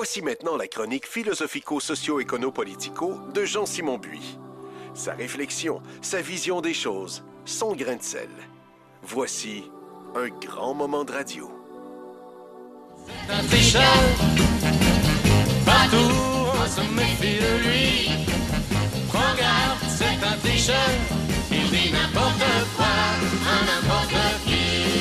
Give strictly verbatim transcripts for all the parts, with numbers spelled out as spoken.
Voici maintenant la chronique philosophico-socio-écono-politico de Jean-Simon Buis. Sa réflexion, sa vision des choses, son grain de sel. Voici un grand moment de radio. C'est un tricheur, partout on se méfie de lui. Prends garde, c'est un tricheur, il dit n'importe quoi à n'importe qui.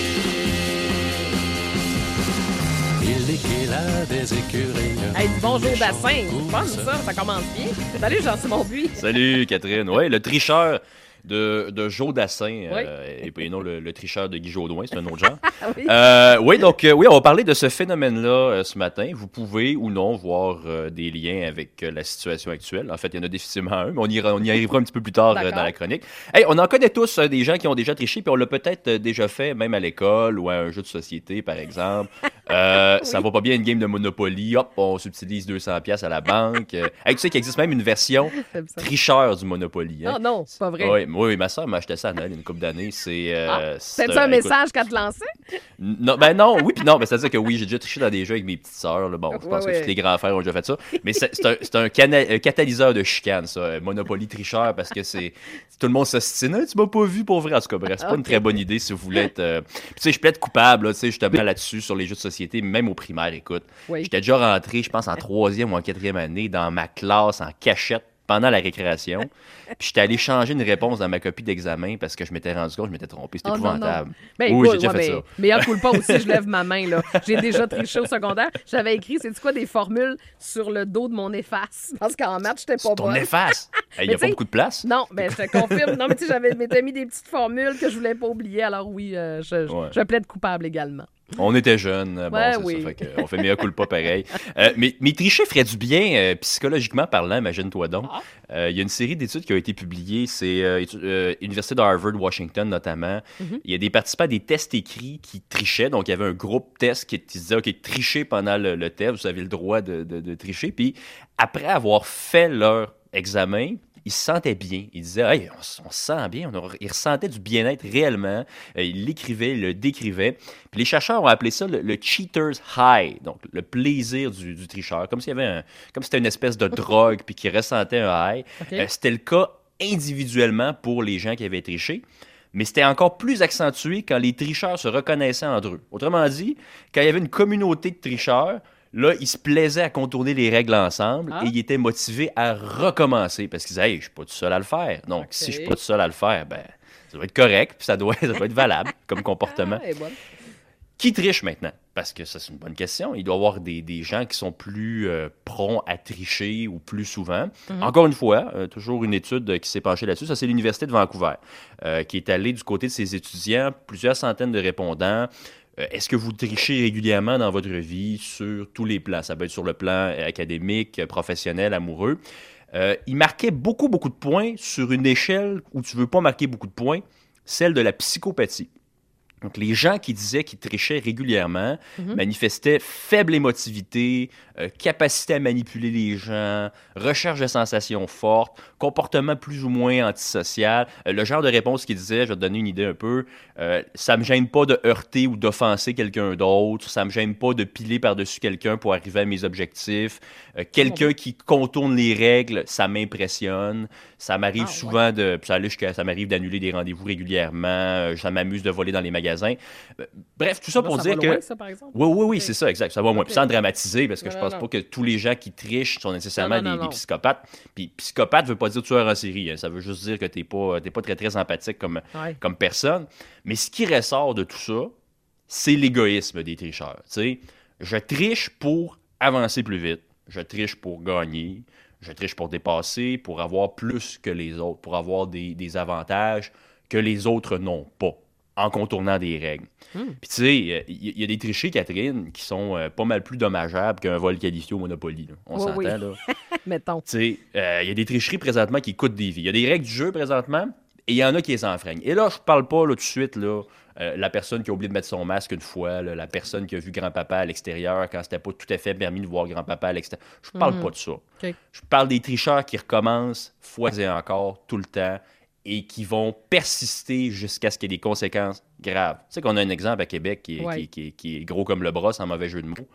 Il dit qu'il a des écuries. Hey, bonjour Dassin, c'est fun ça, ça commence bien. Salut Jean-Simon Buis. Salut Catherine. Oui, le tricheur de, de Joe Dassin, oui. euh, et, et non le, le tricheur de Guy Jodoin, c'est un autre genre. oui. Euh, oui, donc euh, oui, on va parler de ce phénomène-là euh, ce matin. Vous pouvez ou non voir euh, des liens avec euh, la situation actuelle. En fait, il y en a définitivement un, mais on y, on y arrivera un petit peu plus tard euh, dans la chronique. Hey, on en connaît tous euh, des gens qui ont déjà triché, puis on l'a peut-être euh, déjà fait, même à l'école ou à un jeu de société, par exemple. Euh, oui. Ça va pas bien une game de Monopoly, hop, on subtilise deux cents dollars à la banque. Euh, hey, tu sais qu'il existe même une version tricheur du Monopoly. Hein? Oh non, c'est pas vrai. Oui, oui, ma soeur m'a acheté ça à Noël une couple d'années. C'est, euh, ah, c'est un, un message qu'elle te lançait? Non, ben non, oui, puis non, ben, c'est-à-dire que oui, j'ai déjà triché dans des jeux avec mes petites sœurs. Là. Bon, je pense ouais, que tous les grands frères ont déjà fait ça. Mais c'est, c'est, un, c'est un, cana- un catalyseur de chicane, ça, Monopoly tricheur, parce que c'est tout le monde s'ostine. Tu m'as pas vu pour vrai. En tout cas, bref, c'est pas okay. une très bonne idée si vous voulez être. Euh... Puis, tu sais, je peux être coupable, là, tu sais, justement là-dessus, sur les jeux de société, même au primaire, écoute. Oui. J'étais déjà rentré, je pense, en troisième ou en quatrième année dans ma classe en cachette pendant la récréation. Puis j'étais allé changer une réponse dans ma copie d'examen parce que je m'étais rendu compte que je m'étais trompé. C'était oh, épouvantable. Non, non. Ben, oui, écoute, j'ai déjà ouais, fait mais, ça. Mais en coule pas aussi, je lève ma main. Là. J'ai déjà triché au secondaire. J'avais écrit, c'est quoi, des formules sur le dos de mon efface. Parce qu'en maths, j'étais pas bonne. Ton efface? Il n'y a pas beaucoup de place? Non, ben je te confirme. Non, mais tu sais, j'avais m'étais mis des petites formules que je voulais pas oublier. Alors oui, euh, je, ouais. je plaide coupable également. On était jeunes, bon, ouais, c'est oui. ça, fait que on fait mea culpa pareil. Euh, mais, mais tricher ferait du bien, euh, psychologiquement parlant, imagine-toi donc. Il ah. euh, y a une série d'études qui a été publiées, c'est euh, euh, Université de Harvard, Washington notamment. Il mm-hmm. y a des participants à des tests écrits qui trichaient, donc il y avait un groupe test qui, qui disait, OK, trichez pendant le, le test, vous avez le droit de, de, de tricher. Puis après avoir fait leur examen, ils se sentaient bien. Ils disaient, hey, on, on se sent bien. On a, ils ressentaient du bien-être réellement. Euh, ils l'écrivaient, ils le décrivaient. Puis les chercheurs ont appelé ça le, le cheater's high, donc le plaisir du, du tricheur, comme s'il y avait un, comme si c'était une espèce de drogue puis qu'ils ressentaient un high. Okay. Euh, c'était le cas individuellement pour les gens qui avaient triché. Mais c'était encore plus accentué quand les tricheurs se reconnaissaient entre eux. Autrement dit, quand il y avait une communauté de tricheurs, là, ils se plaisaient à contourner les règles ensemble ah. et ils étaient motivés à recommencer parce qu'ils disaient, hey, je suis pas tout seul à le faire. Donc, okay. si je suis pas tout seul à le faire, ben, ça doit être correct puis ça doit, ça doit être valable comme comportement. Ah, bon. Qui triche maintenant? Parce que ça, c'est une bonne question. Il doit y avoir des, des gens qui sont plus euh, prompts à tricher ou plus souvent. Mm-hmm. Encore une fois, euh, toujours une étude qui s'est penchée là-dessus. Ça, c'est l'Université de Vancouver euh, qui est allée du côté de ses étudiants, plusieurs centaines de répondants. Euh, est-ce que vous trichez régulièrement dans votre vie sur tous les plans? Ça peut être sur le plan académique, professionnel, amoureux. Euh, il marquait beaucoup, beaucoup de points sur une échelle où tu ne veux pas marquer beaucoup de points, celle de la psychopathie. Donc, les gens qui disaient qu'ils trichaient régulièrement mm-hmm. manifestaient faible émotivité, euh, capacité à manipuler les gens, recherche de sensations fortes, comportement plus ou moins antisocial. Euh, le genre de réponse qu'ils disaient, je vais te donner une idée un peu, euh, ça me gêne pas de heurter ou d'offenser quelqu'un d'autre, ça me gêne pas de piler par-dessus quelqu'un pour arriver à mes objectifs. Euh, quelqu'un oh, qui contourne les règles, ça m'impressionne. Ça m'arrive ah, souvent ouais. de... Ça, jusqu'à, ça m'arrive d'annuler des rendez-vous régulièrement. Euh, ça m'amuse de voler dans les magasins. Bref, tout ça, ça pour ça dire va que... loin, ça, par exemple? Oui, oui, oui, okay. c'est ça, exact. Ça va moins. Okay. Sans dramatiser, parce que non, je pense non, pas non. que tous les gens qui trichent sont nécessairement non, non, des, non, des psychopathes. Puis psychopathe ne veut pas dire tueur en série. Hein. Ça veut juste dire que tu n'es pas, t'es pas très, très empathique comme, ouais. comme personne. Mais ce qui ressort de tout ça, c'est l'égoïsme des tricheurs. T'sais, je triche pour avancer plus vite. Je triche pour gagner. Je triche pour dépasser, pour avoir plus que les autres, pour avoir des, des avantages que les autres n'ont pas, en contournant des règles. Mm. Puis tu sais, il y, y a des trichés, Catherine, qui sont euh, pas mal plus dommageables qu'un vol qualifié au Monopoly. Là. On oui, s'entend, oui. là. Mettons. Tu sais, il euh, y a des tricheries présentement qui coûtent des vies. Il y a des règles du jeu présentement, et il y en a qui les enfreignent. Et là, je parle pas là, tout de suite, là, euh, la personne qui a oublié de mettre son masque une fois, là, la personne qui a vu grand-papa à l'extérieur quand c'était pas tout à fait permis de voir grand-papa à l'extérieur. Je parle mm-hmm. pas de ça. Okay. Je parle des tricheurs qui recommencent fois et encore, tout le temps, et qui vont persister jusqu'à ce qu'il y ait des conséquences graves. Tu sais qu'on a un exemple à Québec qui est, ouais. qui, qui, qui est gros comme le bras, sans mauvais jeu de mots.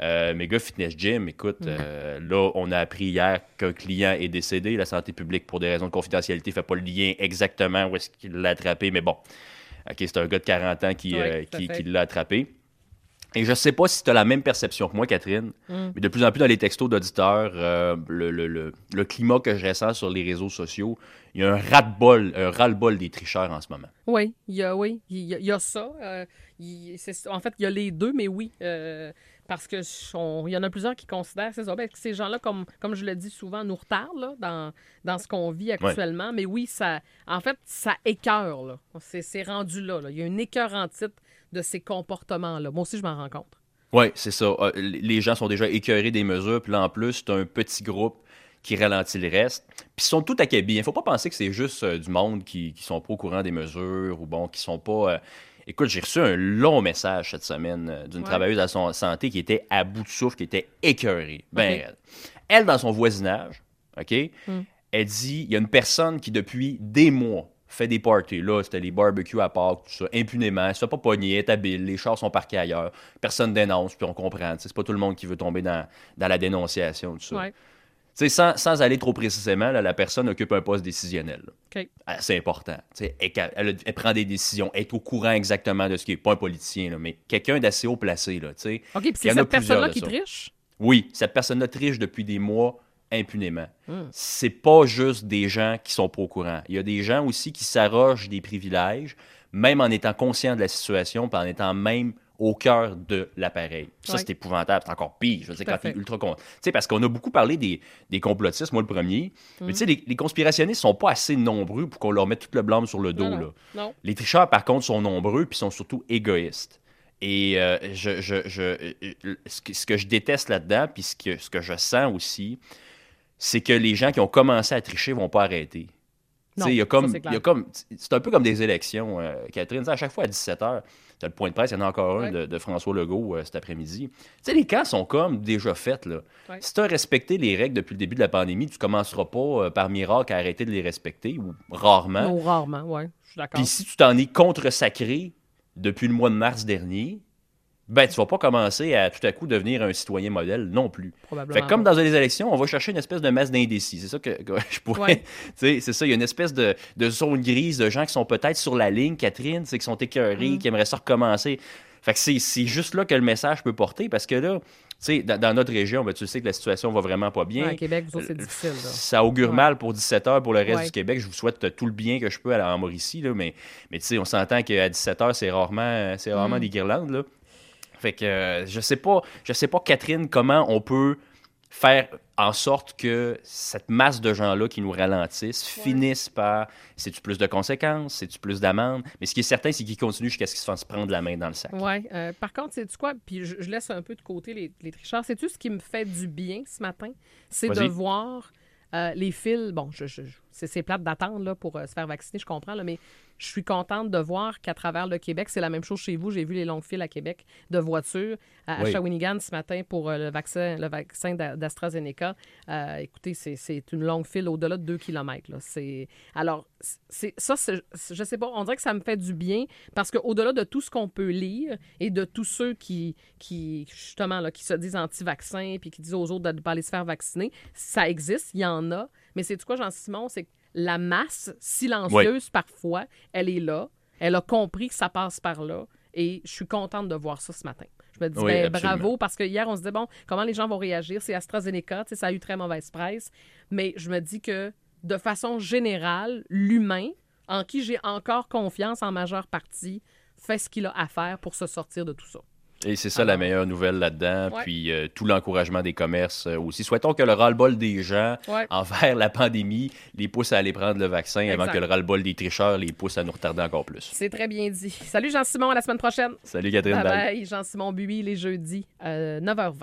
Euh, Mega Fitness Gym, écoute, mm. euh, là, on a appris hier qu'un client est décédé. La santé publique, pour des raisons de confidentialité, ne fait pas le lien exactement où est-ce qu'il l'a attrapé, mais bon, OK, c'est un gars de quarante ans qui, oui, euh, qui, qui l'a attrapé. Et je ne sais pas si tu as la même perception que moi, Catherine, mm. mais de plus en plus dans les textos d'auditeurs, euh, le, le, le, le climat que je ressens sur les réseaux sociaux, il y a un ras-de-bol, un ras-le-bol des tricheurs en ce moment. Oui, il y a, oui, il y a, il y a ça. Euh, il, c'est, en fait, il y a les deux, mais oui, euh, parce que on, il y en a plusieurs qui considèrent c'est ça, ben, que ces gens-là, comme, comme je le dis souvent, nous retardent là, dans, dans ce qu'on vit actuellement. Ouais. Mais oui, ça, en fait, ça écœure. Là. C'est, c'est rendu là, là. Il y a une écœurantite de ces comportements-là. Moi aussi, je m'en rends compte. Oui, c'est ça. Euh, les gens sont déjà écœurés des mesures, puis là, en plus, tu as un petit groupe qui ralentit le reste. Puis ils sont tout acabits. Il ne faut pas penser que c'est juste euh, du monde qui ne sont pas au courant des mesures ou bon, qui sont pas... Euh... Écoute, j'ai reçu un long message cette semaine euh, d'une ouais. travailleuse à son santé qui était à bout de souffle, qui était écœurée. Ben, okay. elle, elle, dans son voisinage, OK, mm. elle dit, il y a une personne qui, depuis des mois, fait des parties. Là, c'était les barbecues à Pâques, tout ça, impunément. Elle se fait pas pogner, elle est habile, les chars sont parqués ailleurs. Personne dénonce, puis on comprend. T'sais, c'est pas tout le monde qui veut tomber dans, dans la dénonciation, tout ça. Ouais. Sans, sans aller trop précisément, là, la personne occupe un poste décisionnel. Okay. C'est important. Elle, elle, elle prend des décisions, elle est au courant exactement de ce qui est. Pas un politicien, là, mais quelqu'un d'assez haut placé. Là, OK, puis c'est cette personne-là qui triche? Oui, cette personne-là triche depuis des mois impunément. Mm. C'est pas juste des gens qui sont pas au courant. Il y a des gens aussi qui s'arrogent des privilèges, même en étant conscients de la situation, puis en étant même au cœur de l'appareil. Ça, oui. c'est épouvantable. C'est encore pire. Je veux dire, quand tu es ultra con. Tu sais, parce qu'on a beaucoup parlé des, des complotistes, moi le premier. Mm. Mais tu sais, les, les conspirationnistes sont pas assez nombreux pour qu'on leur mette tout le blâme sur le dos. Non, là. Non. Les tricheurs, par contre, sont nombreux puis sont surtout égoïstes. Et euh, je, je, je, je, ce, que, ce que je déteste là-dedans, puis ce que, ce que je sens aussi, c'est que les gens qui ont commencé à tricher vont pas arrêter. Non, y a comme, ça, c'est, y a comme, c'est un peu comme des élections, euh, Catherine. À chaque fois, à dix-sept heures, tu as le point de presse, il y en a encore un ouais. de, de François Legault euh, cet après-midi. T'sais, les camps sont comme déjà faits. Là. Ouais. Si tu as respecté les règles depuis le début de la pandémie, tu ne commenceras pas euh, par miracle à arrêter de les respecter, ou rarement. Non, rarement, oui, je suis d'accord. Puis si tu t'en es contre-sacré depuis le mois de mars dernier, ben, tu vas pas commencer à tout à coup devenir un citoyen modèle non plus. Fait que comme dans les élections, on va chercher une espèce de masse d'indécis. C'est ça que, que je pourrais... Ouais. C'est ça, il y a une espèce de, de zone grise de gens qui sont peut-être sur la ligne, Catherine, qui sont écœurés, mm. qui aimeraient ça recommencer. Fait que c'est, c'est juste là que le message peut porter, parce que là, tu sais, dans, dans notre région, ben, tu sais que la situation va vraiment pas bien. Ouais, à Québec, vous autres, c'est difficile. Là. Ça augure ouais. mal pour dix-sept heures pour le reste ouais. du Québec. Je vous souhaite tout le bien que je peux à, en Mauricie, là, mais, mais tu sais, on s'entend qu'à dix-sept heures, c'est rarement, c'est rarement mm. des guirlandes, là. Fait que euh, je sais pas, je sais pas, Catherine, comment on peut faire en sorte que cette masse de gens-là qui nous ralentissent ouais. finissent par... C'est-tu plus de conséquences? C'est-tu plus d'amendes? Mais ce qui est certain, c'est qu'ils continuent jusqu'à ce qu'ils se fassent prendre la main dans le sac. Oui. Euh, par contre, sais-tu quoi? Puis je, je laisse un peu de côté les, les tricheurs. Sais-tu ce qui me fait du bien ce matin? C'est Vas-y. de voir euh, les fils... Bon, je, je, c'est, c'est plate d'attendre là, pour euh, se faire vacciner, je comprends, là, mais... Je suis contente de voir qu'à travers le Québec, c'est la même chose chez vous. J'ai vu les longues files à Québec de voitures à, oui. à Shawinigan ce matin pour euh, le vaccin, le vaccin d'AstraZeneca. Euh, écoutez, c'est, c'est une longue file au-delà de deux kilomètres. Là. C'est... Alors, c'est... ça, c'est... je sais pas, on dirait que ça me fait du bien parce qu'au-delà de tout ce qu'on peut lire et de tous ceux qui, qui justement, là, qui se disent anti-vaccins puis qui disent aux autres de ne pas aller se faire vacciner, ça existe, il y en a. Mais c'est quoi, Jean-Simon, c'est que la masse silencieuse, oui. parfois, elle est là. Elle a compris que ça passe par là. Et je suis contente de voir ça ce matin. Je me dis, oui, ben, bravo, parce que hier, on se disait, bon, comment les gens vont réagir? C'est AstraZeneca, ça a eu très mauvaise presse. Mais je me dis que, de façon générale, l'humain, en qui j'ai encore confiance en majeure partie, fait ce qu'il a à faire pour se sortir de tout ça. Et c'est ça Alors, la meilleure nouvelle là-dedans, ouais. puis euh, tout l'encouragement des commerces euh, aussi. Souhaitons que le ras-le-bol des gens ouais. envers la pandémie les pousse à aller prendre le vaccin exact. Avant que le ras-le-bol des tricheurs les pousse à nous retarder encore plus. C'est très bien dit. Salut Jean-Simon, à la semaine prochaine. Salut Catherine. Bye bye. Jean-Simon Buis, les jeudis, euh, neuf heures vingt.